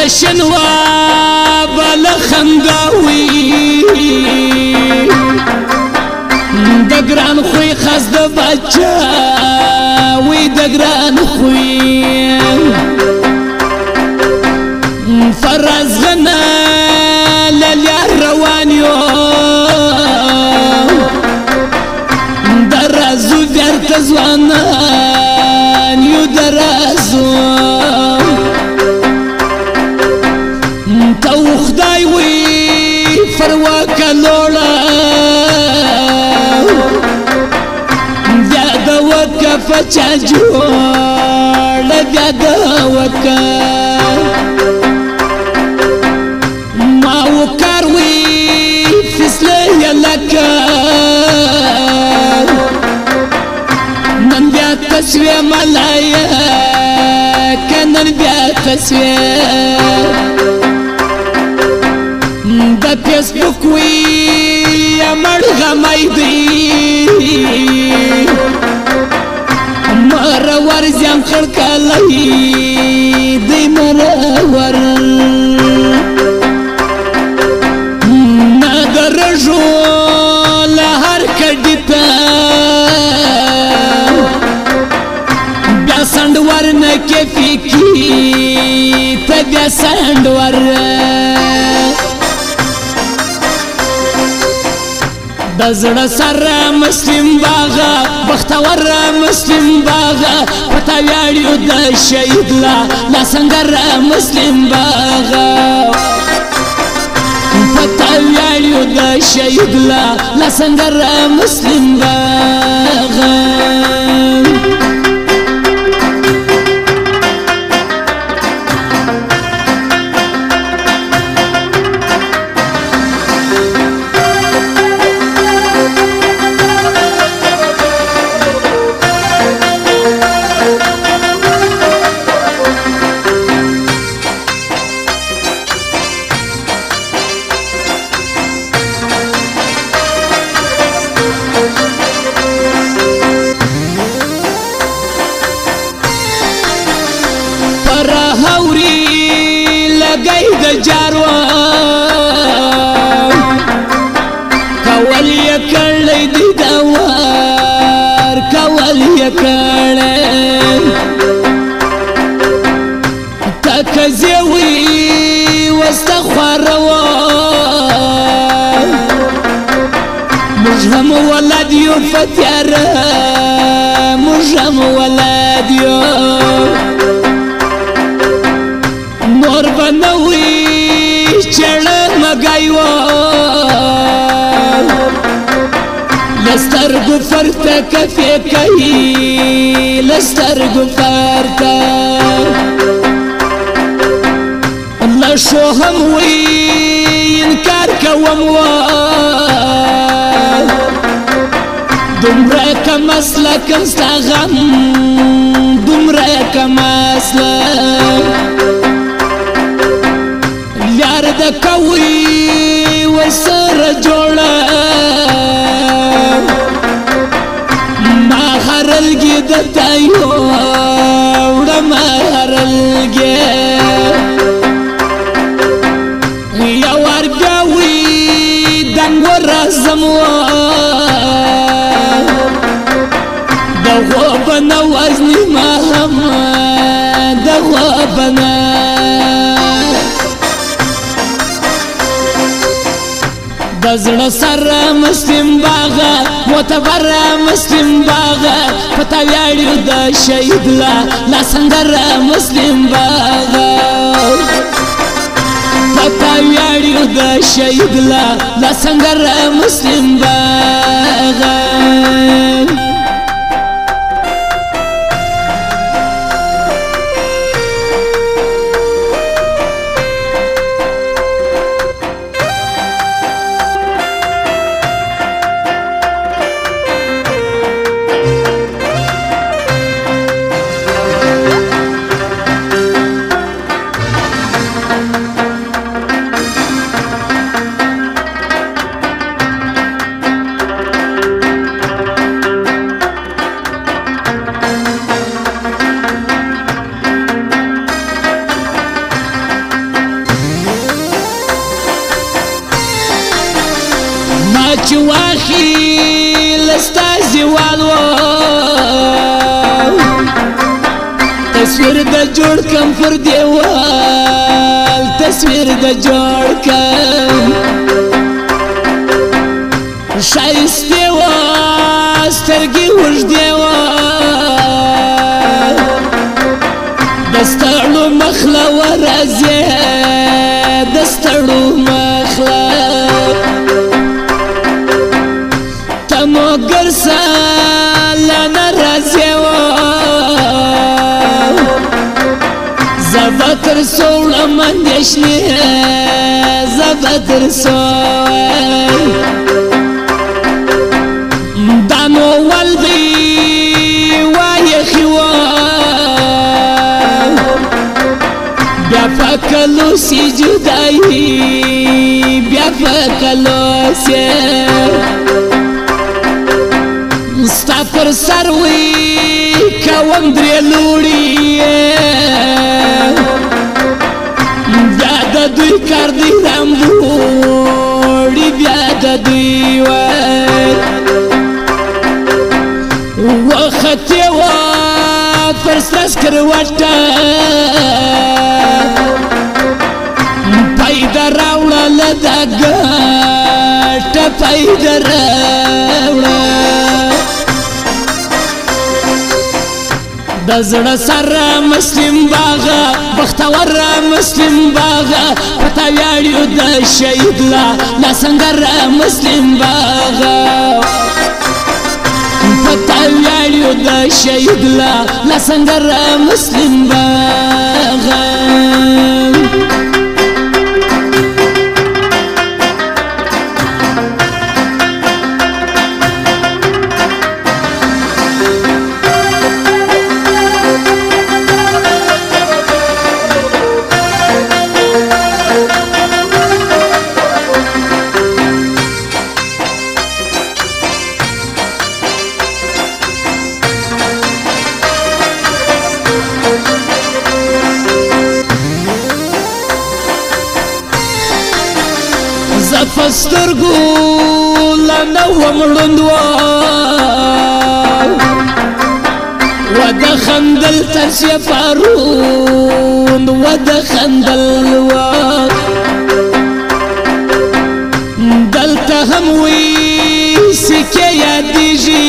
شنوا بل خنداوي دگران خوی خاص د بچا وی دگران خوی فرز غنا للیار روانیو درازو بیارت زوانان یو درازو تو خدای وی فرواکا لولا بیادا وکا فچا جوڑا بیادا وکا ما وکار وی فسلی لکا نن بیا تسوی ملایا کنن بیا تسوی دا فیسبوک وی امر غمائی دی مرور زیم خلقالی دی مرور نادرجو لهر کڑیتا بیا سندور نکفی کی تا بیا سندور دزړه سره مسلم باغا بختور مسلم باغا پتا ویاړو د شهید لا څنګه مسلم باغا پتا ویاړو د شهید لا څنګه مسلم باغا لگئی د جاروان کول یکړی دی دوار کول یکړی تکزیوی واستخوروان مجهم ولادیو فتیارا مجهم ولادیو نور بنوی چڑا مگایو لستر گفرتا کفی کئی لستر گفرتا لشو هم وی انکار کوم دمرا کم اسلا کم ستا غم دمرا کم اسلا یار د کوي وسر جوړه ما هرلګي د تایو وړه ما هرلګي یا ور ګوي دنګ ورزمو دغه بنوازني ما هم دغه بنا دزړه سره مسلم باغا معتبر مسلم باغا پتا ویاړو د شهید لا څنګه مسلم باغا پتا ویاړو د شهید لا څنګه مسلم باغا تصویر د جوړ کم پر دیوال تصویر د جوړ کم شایسته و سترګې وژدې و د ستړو مخله ورځې د ستړو مخله تمو ګرساله راځې و زبتر سوړه مندشنې زبتر سوړ دانو والدی وایخی و بیا فکلو سی جدائی بیا فکلو سی ستا پر سروی کوم درې لوړي بیا د دوی کار دی رامبوړي بیا د دوی وختې وه پر سره سکروټه پیدا راوړله دا ګټه پیدا راوړه د زړه سره مسلم باغه بختور مسلم باغه پتا ویاړو د شهید لا سنگر مسلم باغه پتا ویاړو د شهید لا سنگر مسلم باغه فسترګو لنه ومړندوال وده خندل ترسي فارون وده خندل دلته هم وي سکه یادېږي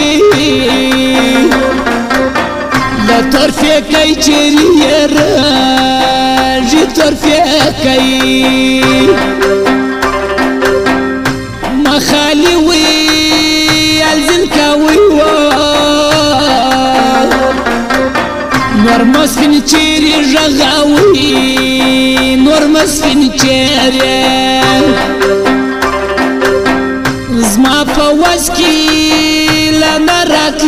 له طرفې کوي چیرې یې راځي طرفې کوي خالي وي الزل كوي نور مسفن چيري رغاوي نور مسفن چيري زما فواز کی لنرات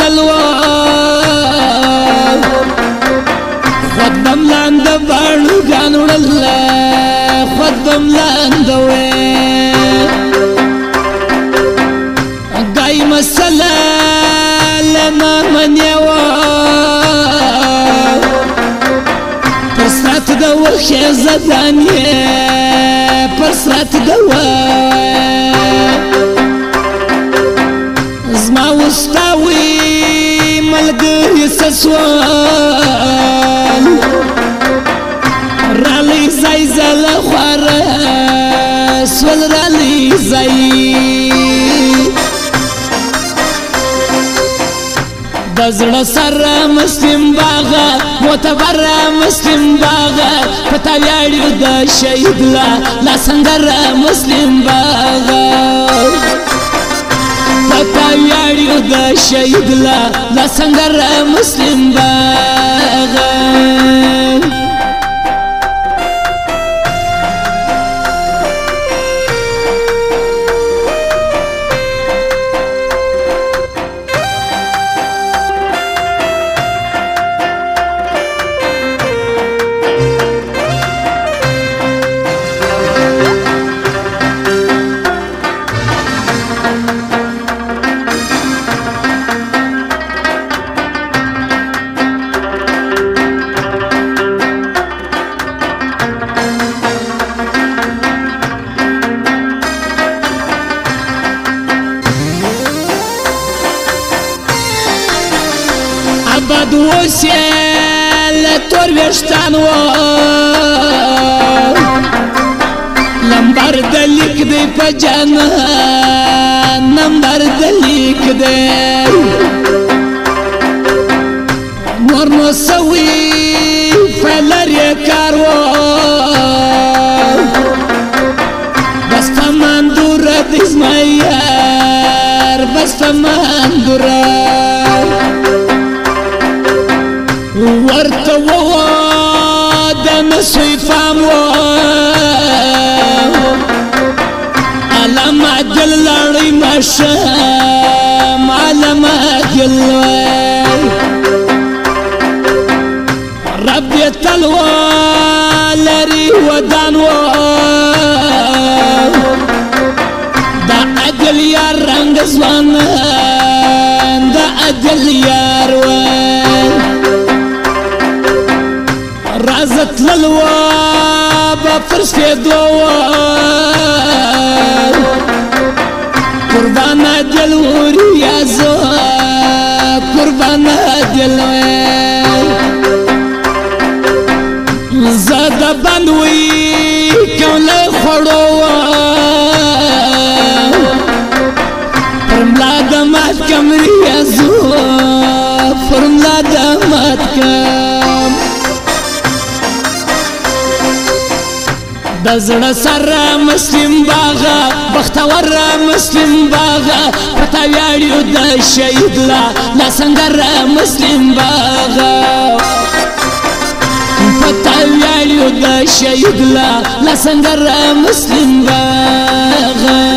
للوال خود بملاند بارنو گانو الله خود بملاند وي مسله لما من يوال پرسات دو خیزدانیه پرسات دو زما وستاوی ملګری سسوال رالی زای زله خواره سول رالی زای د زړه سره مسلم باغه معتبر مسلم باغه پتا ویاړو د شهید لا سنگر مسلم باغه پتا ویاړو د شهید لا سنگر مسلم باغه تور ویشتان و لمبر دلیک دی پا جانان نمبر دلیک دی ورنو سوی فلر یکار و بس فمان دورا دیز مایار بس فمان دورا ورطا و دم سوی فام و علم عجل لاری مشام علم عجل رب تلوى لري ودانوا دا أجل يا رنگ زوانان دا أجل يا روان رازت للوا بفرس في دوان قربان أجل وريازو قربان أجل زاده بندوی کوله خوڑو فرملا دمات کم ریاضو فرملا دمات کم دزړه سره مسلم باغا بختور مسلم باغا پتا ویاړو د شهید لا سنگر مسلم باغا پتا ویاړو د شهید لا سنگر مسلم باغا